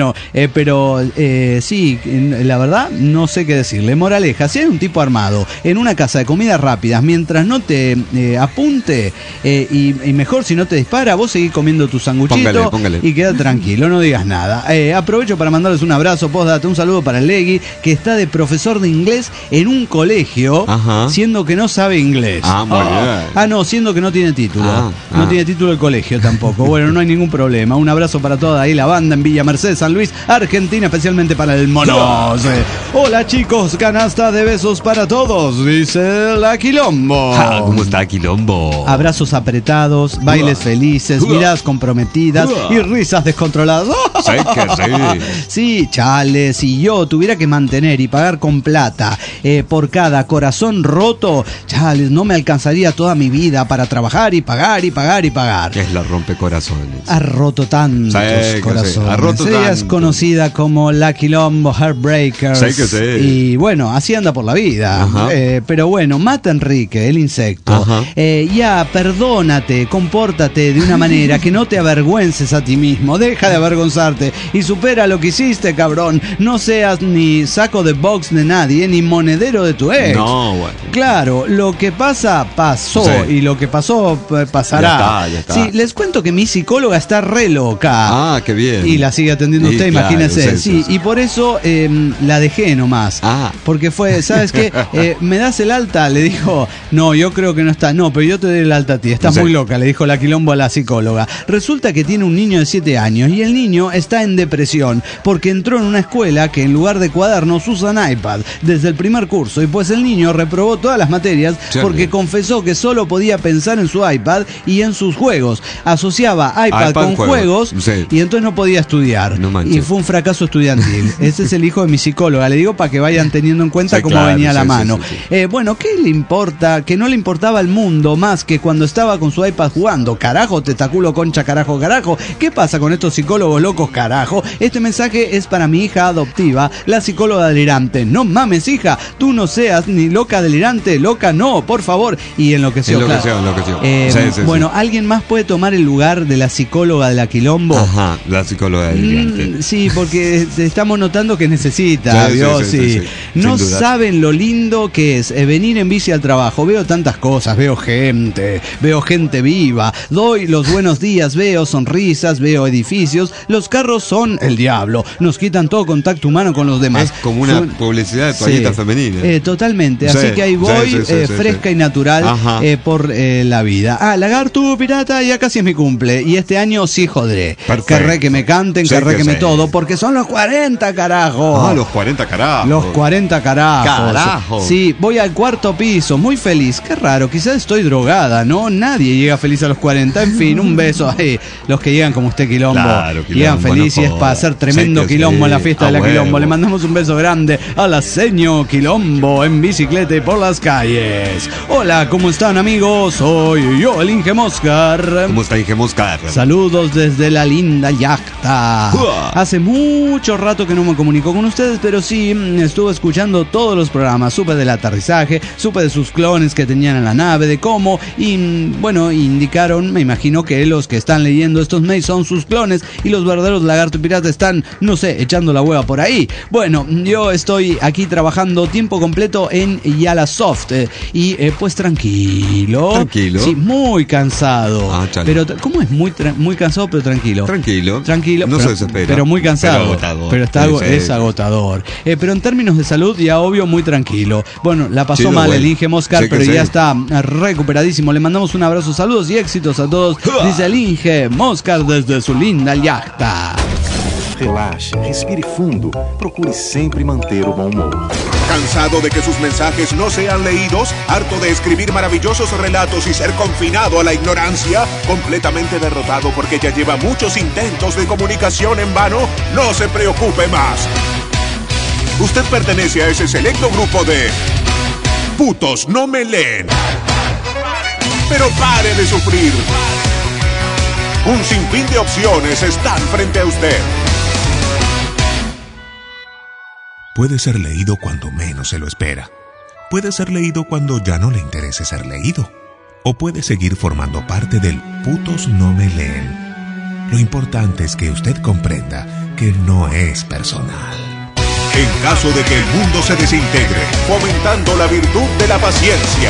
pero sí, la verdad, no sé qué decirle. Moraleja, si hay un tipo armado en una casa de comidas rápidas, mientras no te apunte y mejor si no te dispara, vos seguís comiendo tu sanguchito y queda tranquilo, no digas nada. Aprovecho para mandarles un abrazo, postdata, un saludo para el Legui, que está de profesor de inglés en un colegio, siendo que no sabe inglés. No, siendo que no tiene título. No tiene título el colegio tampoco. Bueno, no hay ningún problema. Un abrazo para toda ahí la banda en Villa Merced, San Luis, Argentina, especialmente para el Monos. Hola chicos, canasta de besos para todos, dice la Quilombo. ¿Cómo está Quilombo? Abrazos apretados, bailes felices, miradas comprometidas y risas descontroladas. Sí, que sí. Sí, chale, si yo tuviera que mantener y pagar con plata por cada corazón roto, chales, no me alcanzaría toda mi vida para trabajar y pagar y pagar y pagar. Es la rompecorazones. Ha roto tantos corazones. Ha roto Ella es conocida como la Quilombo Heartbreakers. Sí, que sí. Y bueno, así anda por la vida. Pero bueno, mata a Enrique, el insecto. Ya, perdónate, compórtate de una manera que no te avergüences a ti mismo. Deja de avergonzarte y supera lo que hiciste, cabrón. No seas ni saco de box de nadie, ni monedero de tu ex. No, bueno. Claro, lo que pasa, pasó. Y lo que pasó, pasará. Ya está. Sí, les cuento que mi psicóloga está re loca. Qué bien. Y la sigue atendiendo usted, claro, imagínese. Sí, y por eso la dejé nomás. Porque fue, ¿sabes qué? ¿Me das el alta? Le dijo, no, yo creo que no está. No, pero yo te doy el alta a ti. Estás muy loca, le dijo la Quilombo a la psicóloga. Resulta que tiene un niño de 7 años y el niño está en depresión porque entró en una escuela que en lugar de cuadernos usan iPad desde el primer curso y pues el niño reprobó todas las materias porque confesó que solo podía pensar en su iPad y en sus juegos. Asociaba iPad con juegos y entonces no podía estudiar. Y fue un fracaso estudiantil. Ese es el hijo de mi psicóloga, le digo para que vayan teniendo en cuenta cómo venía la mano. Bueno, ¿qué le importa? Que no le importaba al mundo más que cuando estaba con su iPad jugando. Carajo, tetaculo, concha, carajo, carajo. ¿Qué pasa con estos psicólogos locos, carajo? Este mensaje es para mi hija adoptiva, la psicóloga delirante. No mames, hija, tú no seas ni loca delirante, loca no, por favor. Y enloqueció. Bueno, ¿alguien más puede tomar el lugar de la psicóloga de la Quilombo? La psicóloga delirante. Sí, porque estamos notando que necesita, sí. No saben lo lindo que es venir en bici al trabajo. Veo tantas cosas, veo gente viva, doy los buenos días, veo sonrisas, veo edificios. Los carros son el diablo, nos quitan todo contacto humano con los demás. Es como una publicidad de toallita femenina. Totalmente, así que ahí voy, fresca y natural por la vida. Lagarto pirata, ya casi es mi cumple y este año sí jodré. Querré que me canten, querré que me todo, porque son los 40, carajo. Los 40 carajos. Los 40 carajos. Sí, voy al 4º piso, muy feliz. Qué raro, quizás estoy drogada, ¿no? Nadie llega feliz a los 40. En fin, un beso. Los que llegan como usted, Quilombo. Llegan feliz y es para hacer tremendo quilombo en la fiesta de la Quilombo. Le mandamos un beso grande a la seño Quilombo en bicicleta y por las calles. Hola, ¿cómo están, amigos? Soy yo, el Inge Moscar. ¿Cómo está, Inge Moscar? Saludos desde la linda Yacta. Hace mucho rato que no me comunico con ustedes, pero sí estuve escuchando escuchando todos los programas. Supe del aterrizaje, supe de sus clones que tenían en la nave, de cómo, y bueno, indicaron, me imagino que los que están leyendo estos mails son sus clones y los verdaderos lagarto pirata están, no sé, echando la hueva por ahí. Bueno, yo estoy aquí trabajando tiempo completo en Yalasoft y pues tranquilo. Tranquilo. Sí, muy cansado. Pero ¿cómo es muy cansado pero tranquilo? Tranquilo. No se desespera. Pero muy cansado. Pero agotador. Es agotador. Pero en términos de salud, ya obvio, muy tranquilo. Bueno, la pasó mal el Inge Moscar, pero ya está recuperadísimo. Le mandamos un abrazo, saludos y éxitos a todos. Dice el Inge Moscar desde su linda yachta. Relaxe, respire fundo, procure siempre manter o bom humor. ¿Cansado de que sus mensajes no sean leídos? ¿Harto de escribir maravillosos relatos y ser confinado a la ignorancia? ¿Completamente derrotado porque ya lleva muchos intentos de comunicación en vano? No se preocupe más. Usted pertenece a ese selecto grupo de putos no me leen. Pero pare de sufrir. Un sinfín de opciones están frente a usted. Puede ser leído cuando menos se lo espera. Puede ser leído cuando ya no le interese ser leído. O puede seguir formando parte del putos no me leen. Lo importante es que usted comprenda que no es personal. En caso de que el mundo se desintegre, fomentando la virtud de la paciencia.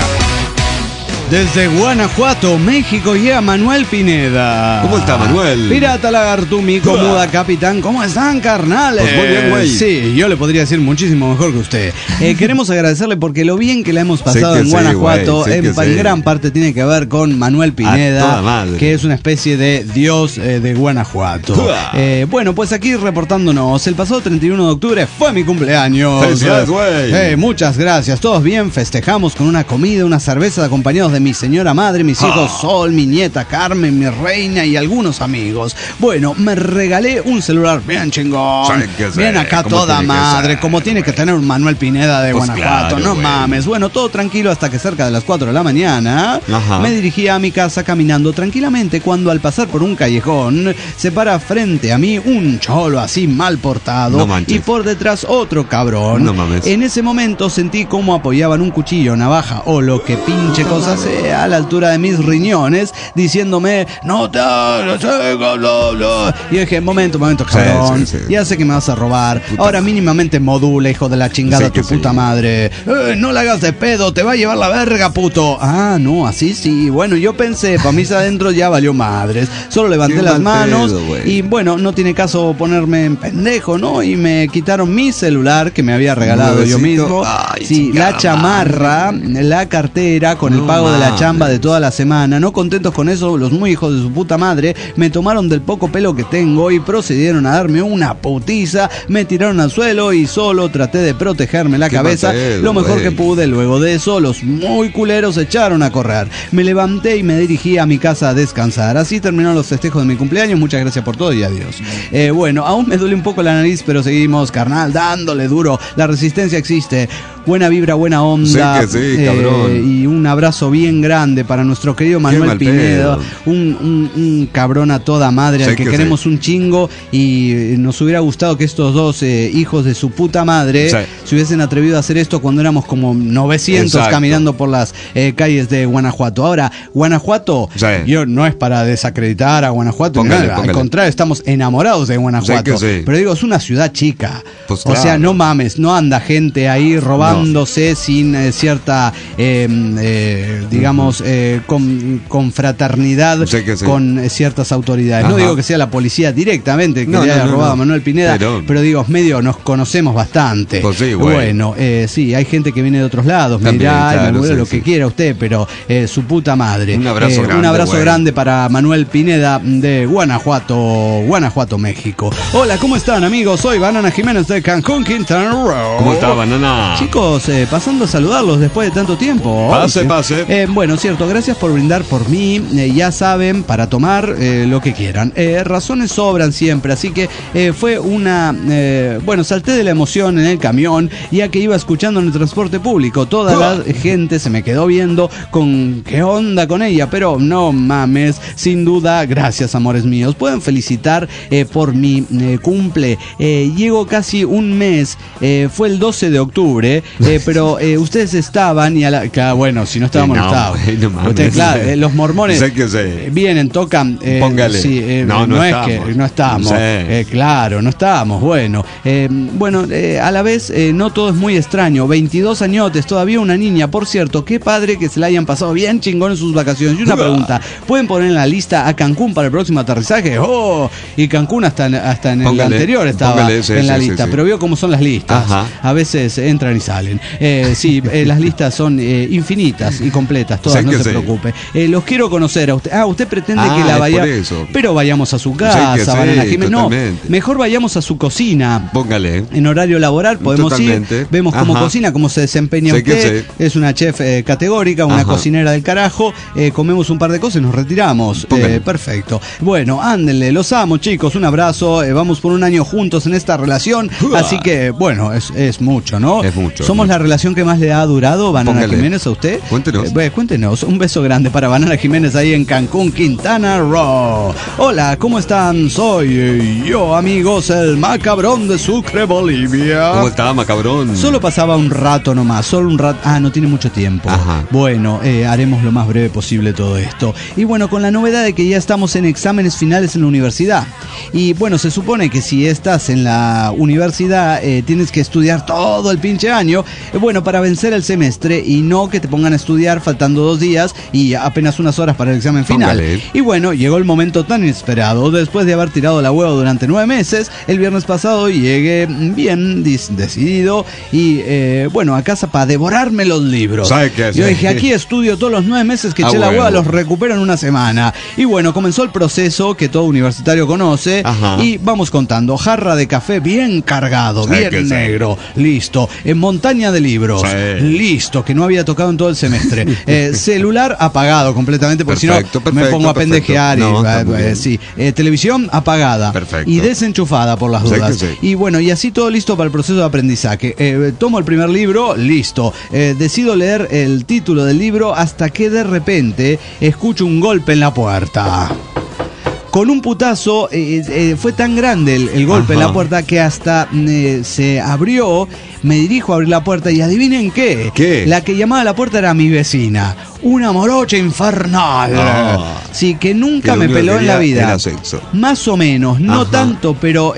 Desde Guanajuato, México, llega Manuel Pineda. ¿Cómo está, Manuel? Pirata Lagartumico, Muda Capitán, ¿cómo están, carnales? Pues muy bien, güey. Sí, yo le podría decir muchísimo mejor que usted. Queremos agradecerle porque lo bien que la hemos pasado en Guanajuato, en gran parte tiene que ver con Manuel Pineda, que es una especie de dios de Guanajuato. Bueno, pues aquí reportándonos, el pasado 31 de octubre fue mi cumpleaños. Felicidades, güey. Muchas gracias, todos bien, festejamos con una comida, una cerveza acompañados de mi señora madre, mis hijos Sol, mi nieta Carmen, mi reina y algunos amigos. Bueno, me regalé un celular bien chingón, bien acá toda madre, como tiene que tener un Manuel Pineda de Guanajuato, no mames. Bueno, todo tranquilo hasta que cerca de las 4 de la mañana me dirigía a mi casa caminando tranquilamente cuando al pasar por un callejón se para frente a mí un cholo así mal portado y por detrás otro cabrón. No mames. En ese momento sentí cómo apoyaban un cuchillo, navaja o lo que pinche cosa sea a la altura de mis riñones, diciéndome no te hagas, y dije, momento, cabrón, ya sé que me vas a robar, ahora mínimamente modula, hijo de la chingada, tu puta madre, no la hagas de pedo, te va a llevar la verga, puto. Ah, no, así sí. Bueno, yo pensé, para mí adentro ya valió madres, solo levanté las manos y bueno, no tiene caso ponerme en pendejo, ¿no? Y me quitaron mi celular que me había regalado yo mismo. Sí, la chamarra, la cartera con el pago de la chamba de toda la semana. No contentos con eso, los muy hijos de su puta madre me tomaron del poco pelo que tengo y procedieron a darme una putiza, me tiraron al suelo y solo traté de protegerme la cabeza lo mejor que pude. Luego de eso, los muy culeros se echaron a correr. Me levanté y me dirigí a mi casa a descansar. Así terminaron los festejos de mi cumpleaños. Muchas gracias por todo y adiós. Bueno, aún me duele un poco la nariz, pero seguimos, carnal, dándole duro. La resistencia existe. Buena vibra, buena onda. Cabrón. Y un abrazo bien grande para nuestro querido Manuel Pineda, un cabrón a toda madre al que queremos un chingo, y nos hubiera gustado que estos dos hijos de su puta madre se hubiesen atrevido a hacer esto cuando éramos como 900 caminando por las calles de Guanajuato. Ahora, Guanajuato, yo no es para desacreditar a Guanajuato, al contrario, estamos enamorados de Guanajuato, pero digo, es una ciudad chica, pues o sea, no mames, no anda gente ahí robándose sin cierta digamos, con fraternidad con ciertas autoridades. No digo que sea la policía directamente que le haya robado a Manuel Pineda, pero digo, medio nos conocemos bastante. Pues bueno, sí, hay gente que viene de otros lados, me dirá, lo que quiera usted, pero su puta madre. Un abrazo grande para Manuel Pineda de Guanajuato, México. Hola, ¿cómo están, amigos? Soy Banana Jiménez de Cancún, Quintana Roo. ¿Cómo está, Banana? Chicos, pasando a saludarlos después de tanto tiempo. Pase. Bueno, cierto, gracias por brindar por mí. Ya saben, para tomar lo que quieran. Razones sobran siempre, así que fue una... bueno, salté de la emoción en el camión, ya que iba escuchando en el transporte público. Toda la gente se me quedó viendo con qué onda con ella, pero no mames, sin duda, gracias, amores míos. Pueden felicitar por mi cumple. Llego casi un mes, fue el 12 de octubre, pero ustedes estaban y claro, bueno, si no estábamos, no estábamos. Ustedes, claro, los mormones vienen, tocan. Póngale. Sí, no es que no estábamos. Claro, no estábamos. Bueno, a la vez no todo es muy extraño. 22 añotes, todavía una niña. Por cierto, qué padre que se la hayan pasado bien chingón en sus vacaciones. Y una pregunta, ¿pueden poner en la lista a Cancún para el próximo aterrizaje? Y Cancún hasta en el anterior estaba en la lista, pero vio cómo son las listas. Ajá. A veces entran y salen. Las listas son infinitas y completas, todas, no se preocupe. Los quiero conocer a usted. Usted pretende que la vaya, pero vayamos a su casa, Banana Jiménez. No, mejor vayamos a su cocina. Póngale. En horario laboral podemos ir, vemos cómo cocina, cómo se desempeña usted. Es una chef categórica, una cocinera del carajo. Comemos un par de cosas y nos retiramos. Perfecto. Bueno, ándenle, los amo, chicos, un abrazo. Vamos por un año juntos en esta relación, así que, bueno, es mucho, ¿no? Es mucho. Somos la relación que más le ha durado, Banana Jiménez, a usted. Cuéntenos. Cuéntenos. Un beso grande para Banana Jiménez ahí en Cancún, Quintana Roo. Hola, ¿cómo están? Soy yo, amigos, el Macabrón de Sucre, Bolivia. ¿Cómo está, Macabrón? Solo pasaba un rato nomás, solo un rato. No tiene mucho tiempo. Ajá. Bueno, haremos lo más breve posible todo esto. Y bueno, con la novedad de que ya estamos en exámenes finales en la universidad. Y bueno, se supone que si estás en la universidad tienes que estudiar todo el pinche año, bueno, para vencer el semestre y no que te pongan a estudiar faltando 2 días y apenas unas horas para el examen final. Póngale. Y bueno, llegó el momento tan inesperado. Después de haber tirado la hueva durante 9 meses, el viernes pasado llegué bien decidido y bueno, a casa para devorarme los libros. Yo dije, aquí estudio todos los 9 meses que eché la hueva, los recupero en una semana. Y bueno, comenzó el proceso que todo universitario conoce. Ajá. Y vamos contando, jarra de café bien cargado, bien negro, listo, en montaña de libros, listo, que no había tocado en todo el semestre, celular apagado completamente, porque si no me pongo a pendejear. Televisión apagada y desenchufada por las dudas. Y bueno, y así todo listo para el proceso de aprendizaje. Tomo el primer libro, listo, decido leer el título del libro hasta que de repente escucho un golpe en la puerta. Con un putazo, fue tan grande el golpe en la puerta que hasta se abrió. Me dirijo a abrir la puerta y adivinen qué. La que llamaba a la puerta era mi vecina. Una morocha infernal. Sí, que nunca me peló en la vida. Más o menos, no tanto, pero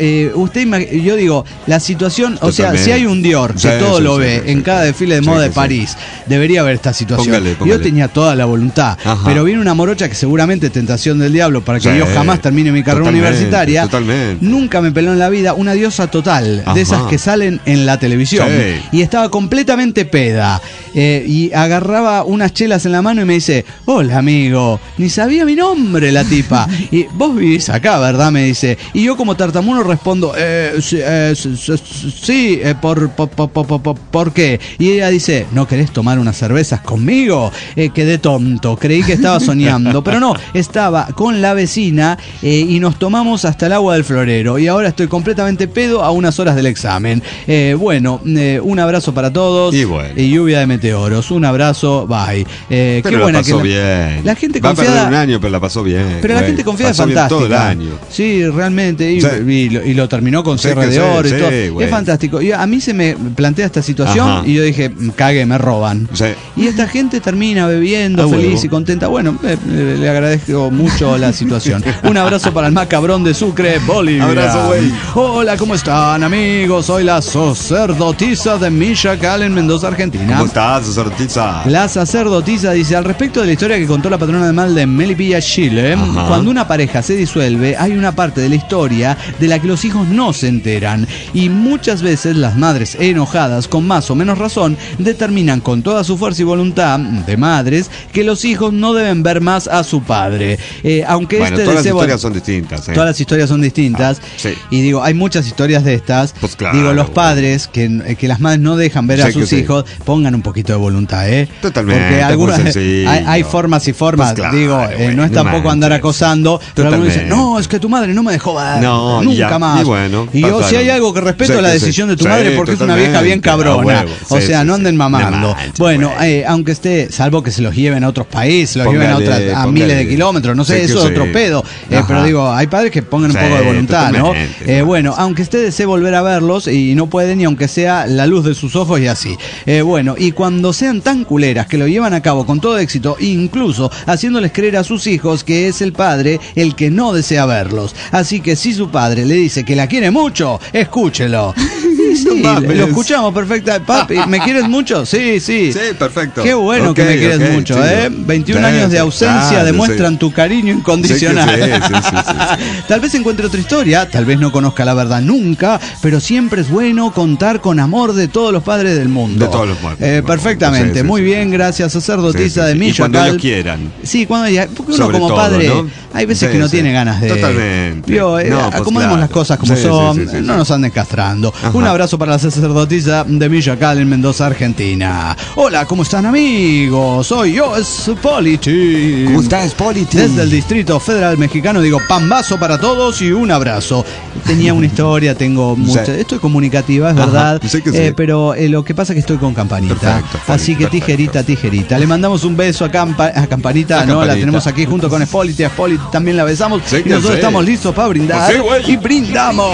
yo digo, la situación, o sea, si hay un Dior que todo lo ve en cada desfile de moda de París, debería haber esta situación. Póngale. Yo tenía toda la voluntad, pero viene una morocha que seguramente tentación del diablo para que yo jamás termine mi carrera universitaria. Nunca me peló en la vida, una diosa total, de esas que salen en la televisión. Y estaba completamente peda. Y agarraba unas chelas en la mano y me dice, hola amigo, ni sabía mi nombre la tipa. Y vos vivís acá, ¿verdad? Me dice. Y yo como tartamudo respondo, sí, ¿por qué? Y ella dice, ¿no querés tomar unas cervezas conmigo? Quedé tonto, creí que estaba soñando, pero no, estaba con la vecina y nos tomamos hasta el agua del florero. Y ahora estoy completamente pedo a unas horas del examen. Bueno, un abrazo para todos. Y lluvia de meteoros. Un abrazo, bye. Pero qué buena la pasó bien. La gente confiada. Va a perder un año, pero la pasó bien. Pero la gente confiada es fantástica. Todo el año. Sí, realmente. Y lo terminó con cierre de oro y todo. Es fantástico. Y a mí se me plantea esta situación y yo dije, cague, me roban. Y esta gente termina bebiendo, feliz y contenta. Bueno, le agradezco mucho la situación. Un abrazo para el Macabrón de Sucre, Bolivia. Abrazo, güey. Hola, ¿cómo están, amigos? Soy la sacerdotisa de Michacal en Mendoza, Argentina. ¿Cómo estás, sacerdotisa? La sacerdotisa dice, al respecto de la historia que contó la patrona de mal de Melipilla Villa Chile, cuando una pareja se disuelve, hay una parte de la historia de la que los hijos no se enteran. Y muchas veces las madres enojadas, con más o menos razón, determinan con toda su fuerza y voluntad de madres que los hijos no deben ver más a su padre. Aunque bueno, todas las historias son distintas. Todas las historias son distintas. Sí. Y digo, hay muchas historias de estas. Pues claro, digo, los padres que las madres no dejan ver a sus hijos, pongan un poquito de voluntad, Totalmente. Porque algunas hay formas y formas. Pues claro, digo, no es tampoco andar acosando. Pero algunos dicen, no, es que tu madre no me dejó ver. No, nunca más. Y yo, si hay algo que respeto, la decisión de tu madre, porque es una vieja bien cabrona. O sea, no anden mamando. Bueno, aunque esté, salvo que se los lleven a otros países, los lleven a miles de kilómetros, no sé, eso es otro pedo. Pero digo, hay padres que pongan un poco de voluntad, ¿no? Bueno, aunque usted desee volver a verlos y no pueden, y aunque sea la luz de sus ojos y así. Bueno, y cuando sean tan culeras que lo llevan a cabo con todo éxito, incluso haciéndoles creer a sus hijos que es el padre el que no desea verlos. Así que si su padre le dice que la quiere mucho, escúchelo. Sí, lo escuchamos perfecta. Papi, ¿me quieres mucho? Sí. Sí, perfecto. Qué bueno que me quieres mucho, chido. 21 años de ausencia demuestran tu cariño incondicional. Tal vez encuentre otra historia, tal vez no conozca la verdad nunca, pero siempre es bueno contar con amor de todos los padres del mundo. De todos los padres. Perfectamente, muy bien, gracias, sacerdotisa de Michoacán. Y cuando ellos quieran. Sí, porque uno sobre como todo, padre, ¿no? Hay veces que no tiene ganas de... Totalmente. Acomodemos las cosas como son, no nos anden castrando. Un abrazo para la sacerdotisa de Michoacán en Mendoza, Argentina. Hola, ¿cómo están, amigos? Soy yo, Spolity. ¿Cómo estás, Spolity? Desde el Distrito Federal Mexicano digo pambazo para todos y un abrazo. Tenía una historia, tengo mucha... Estoy comunicativa, es verdad. Pero lo que pasa es que estoy con Campanita. Perfecto, así que tijerita. Le mandamos un beso a Campanita, ¿no? La tenemos aquí junto con Spolity. A Spolity también la besamos. Y nosotros estamos listos para brindar. Y brindamos.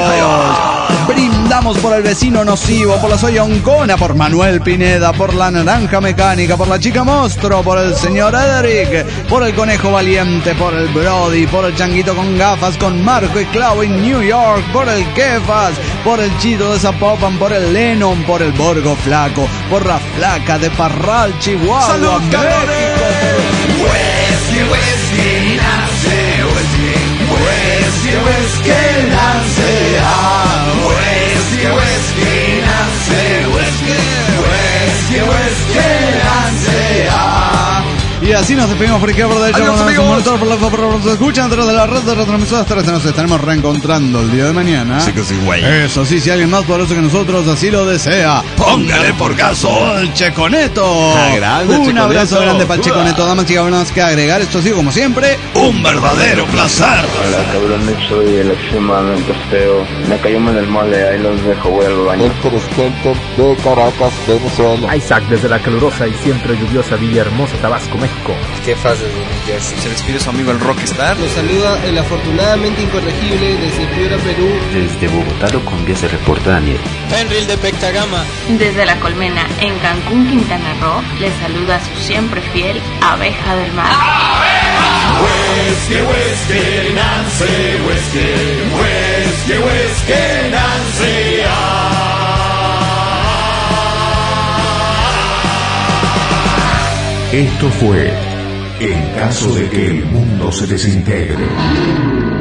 Brindamos por el vecino nocivo, por la soya oncona, por Manuel Pineda, por la naranja mecánica, por la chica monstruo, por el señor Edric, por el conejo valiente, por el Brody, por el changuito con gafas, con Marco y Clau en New York, por el Kefas, por el Chito de Zapopan, por el Lennon, por el Borgo Flaco, por la Flaca de Parral, Chihuahua, ¡Salud, México. Whisky, Nancy, whisky, Nancy, Y así nos despedimos por aquí por derecho. Por la escuchan a través de la red de retransmisoras. Nos estaremos reencontrando el día de mañana. Sí que sí, güey. Eso sí, si alguien más poderoso que nosotros así lo desea, póngale por caso al Checoneto. Un abrazo grande para el Checoneto. Damas y caballeros, que agregar. Esto ha sido como siempre un verdadero placer. Hola, cabrones, soy el extremadamente feo. Me cayó en el mole, ahí los dejo, voy al baño. El presidente de Caracas, Venezuela. Isaac desde la calurosa y siempre lluviosa Villahermosa, Tabasco, México. ¿Qué fase de New Jersey? Se despide su amigo el Rockstar. Los saluda el afortunadamente incorregible desde Piura, Perú. Desde Bogotá lo cumbia se reporta Daniel. Henry de Pectagama. Desde La Colmena, en Cancún, Quintana Roo, les saluda su siempre fiel Abeja del Mar. Whisky, whisky, Nancy, whisky, Nancy. Esto fue En caso de que el mundo se desintegre.